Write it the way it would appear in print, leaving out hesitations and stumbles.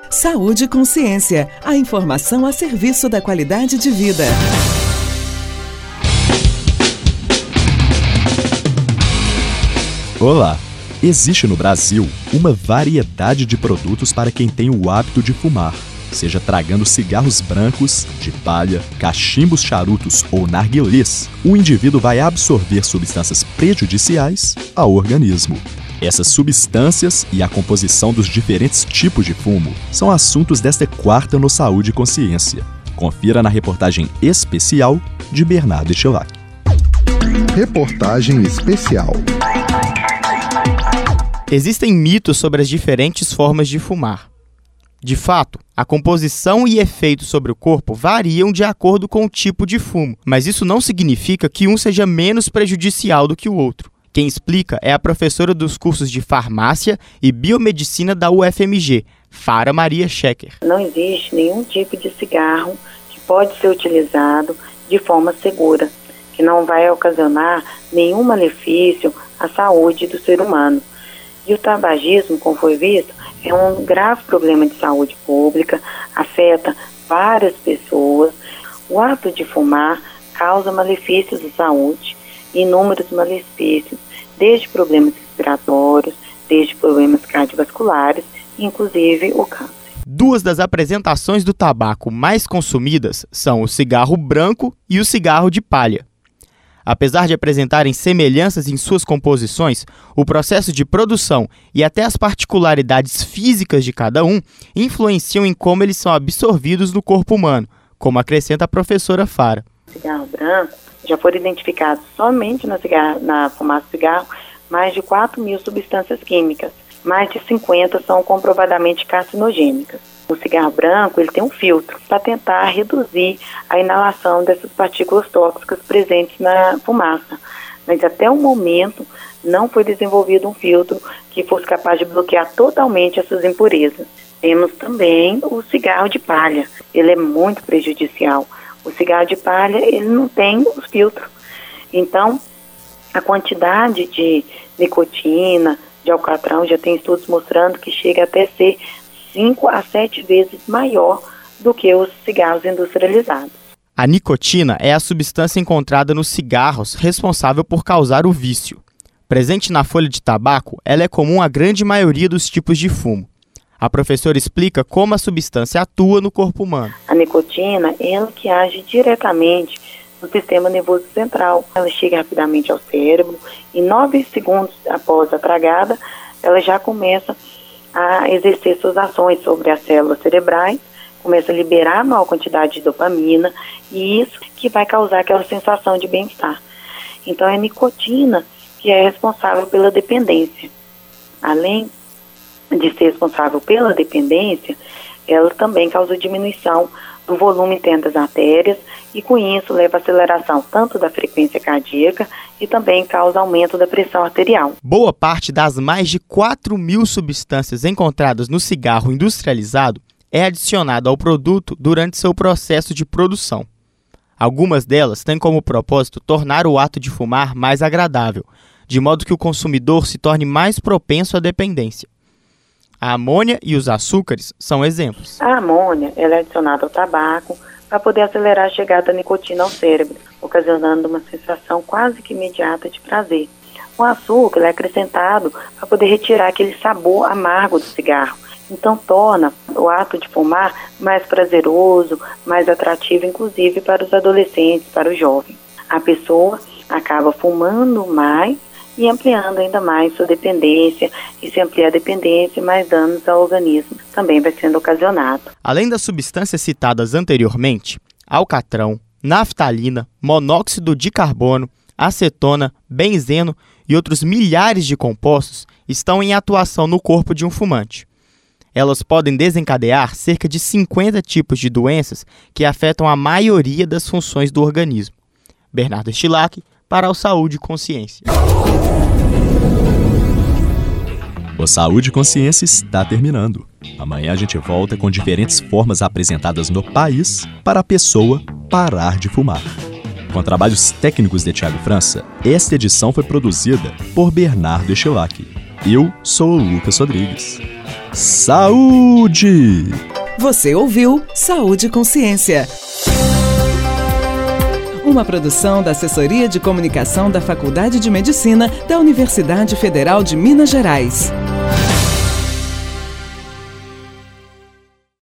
Saúde e Consciência, a informação a serviço da qualidade de vida. Olá! Existe no Brasil uma variedade de produtos para quem tem o hábito de fumar, seja tragando cigarros brancos, de palha, cachimbos charutos ou narguilés. O indivíduo vai absorver substâncias prejudiciais ao organismo. Essas substâncias e a composição dos diferentes tipos de fumo são assuntos desta quarta no Saúde e Consciência. Confira na reportagem especial de Bernardo Estilac. Reportagem especial. Existem mitos sobre as diferentes formas de fumar. De fato, a composição e efeito sobre o corpo variam de acordo com o tipo de fumo, mas isso não significa que um seja menos prejudicial do que o outro. Quem explica é a professora dos cursos de Farmácia e Biomedicina da UFMG, Fara Maria Schecker. Não existe nenhum tipo de cigarro que pode ser utilizado de forma segura, que não vai ocasionar nenhum malefício à saúde do ser humano. E o tabagismo, como foi visto, é um grave problema de saúde pública, afeta várias pessoas. O ato de fumar causa malefícios à saúde, inúmeros malefícios, desde problemas respiratórios, desde problemas cardiovasculares, inclusive o câncer. Duas das apresentações do tabaco mais consumidas são o cigarro branco e o cigarro de palha. Apesar de apresentarem semelhanças em suas composições, o processo de produção e até as particularidades físicas de cada um influenciam em como eles são absorvidos no corpo humano, como acrescenta a professora Fara. O cigarro branco já foram identificados somente na fumaça do cigarro mais de 4.000 substâncias químicas. Mais de 50 são comprovadamente carcinogênicas. O cigarro branco ele tem um filtro para tentar reduzir a inalação dessas partículas tóxicas presentes na fumaça. Mas até o momento não foi desenvolvido um filtro que fosse capaz de bloquear totalmente essas impurezas. Temos também o cigarro de palha. Ele é muito prejudicial. O cigarro de palha ele não tem os filtros. Então, a quantidade de nicotina, de alcatrão, já tem estudos mostrando que chega até ser 5 a 7 vezes maior do que os cigarros industrializados. A nicotina é a substância encontrada nos cigarros responsável por causar o vício. Presente na folha de tabaco, ela é comum à grande maioria dos tipos de fumo. A professora explica como a substância atua no corpo humano. A nicotina é ela que age diretamente no sistema nervoso central. Ela chega rapidamente ao cérebro e 9 segundos após a tragada, ela já começa a exercer suas ações sobre as células cerebrais, começa a liberar maior quantidade de dopamina e isso que vai causar aquela sensação de bem-estar. Então é a nicotina que é responsável pela dependência. Além de ser responsável pela dependência, ela também causa diminuição do volume interno das artérias e com isso leva à aceleração tanto da frequência cardíaca e também causa aumento da pressão arterial. Boa parte das mais de 4.000 substâncias encontradas no cigarro industrializado é adicionada ao produto durante seu processo de produção. Algumas delas têm como propósito tornar o ato de fumar mais agradável, de modo que o consumidor se torne mais propenso à dependência. A amônia e os açúcares são exemplos. A amônia ela é adicionada ao tabaco para poder acelerar a chegada da nicotina ao cérebro, ocasionando uma sensação quase que imediata de prazer. O açúcar é acrescentado para poder retirar aquele sabor amargo do cigarro. Então torna o ato de fumar mais prazeroso, mais atrativo, inclusive para os adolescentes, para os jovens. A pessoa acaba fumando mais e ampliando ainda mais sua dependência, e se amplia a dependência, mais danos ao organismo também vai sendo ocasionado. Além das substâncias citadas anteriormente, alcatrão, naftalina, monóxido de carbono, acetona, benzeno e outros milhares de compostos estão em atuação no corpo de um fumante. Elas podem desencadear cerca de 50 tipos de doenças que afetam a maioria das funções do organismo. Bernardo Estilac, para o Saúde e Consciência. O Saúde e Consciência está terminando. Amanhã a gente volta com diferentes formas apresentadas no país para a pessoa parar de fumar. Com trabalhos técnicos de Thiago França, esta edição foi produzida por Bernardo Estilac. Eu sou o Lucas Rodrigues. saúde! Você ouviu Saúde e Consciência. Uma produção da Assessoria de Comunicação da Faculdade de Medicina da Universidade Federal de Minas Gerais.